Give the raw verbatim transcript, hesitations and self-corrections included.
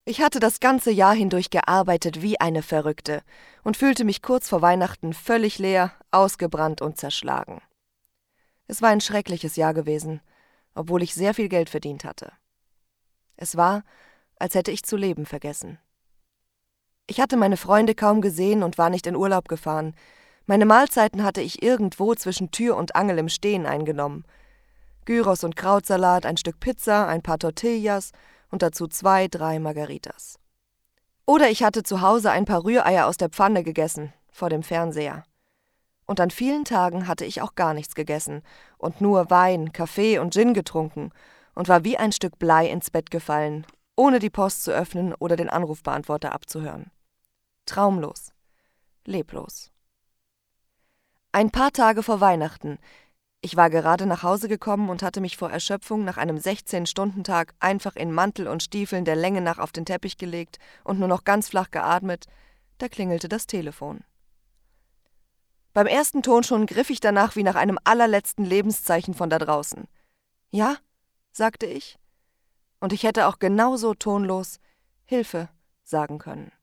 Ich hatte das ganze Jahr hindurch gearbeitet wie eine Verrückte und fühlte mich kurz vor Weihnachten völlig leer, ausgebrannt und zerschlagen. Es war ein schreckliches Jahr gewesen, obwohl ich sehr viel Geld verdient hatte. Es war, als hätte ich zu leben vergessen. Ich hatte meine Freunde kaum gesehen und war nicht in Urlaub gefahren. Meine Mahlzeiten hatte ich irgendwo zwischen Tür und Angel im Stehen eingenommen. Gyros und Krautsalat, ein Stück Pizza, ein paar Tortillas und dazu zwei, drei Margaritas. Oder ich hatte zu Hause ein paar Rühreier aus der Pfanne gegessen, vor dem Fernseher. Und an vielen Tagen hatte ich auch gar nichts gegessen und nur Wein, Kaffee und Gin getrunken und war wie ein Stück Blei ins Bett gefallen, ohne die Post zu öffnen oder den Anrufbeantworter abzuhören. Traumlos, leblos. Ein paar Tage vor Weihnachten. Ich war gerade nach Hause gekommen und hatte mich vor Erschöpfung nach einem sechzehn-Stunden-Tag einfach in Mantel und Stiefeln der Länge nach auf den Teppich gelegt und nur noch ganz flach geatmet, da klingelte das Telefon. Beim ersten Ton schon griff ich danach wie nach einem allerletzten Lebenszeichen von da draußen. »Ja?«, sagte ich, und ich hätte auch genauso tonlos »Hilfe« sagen können.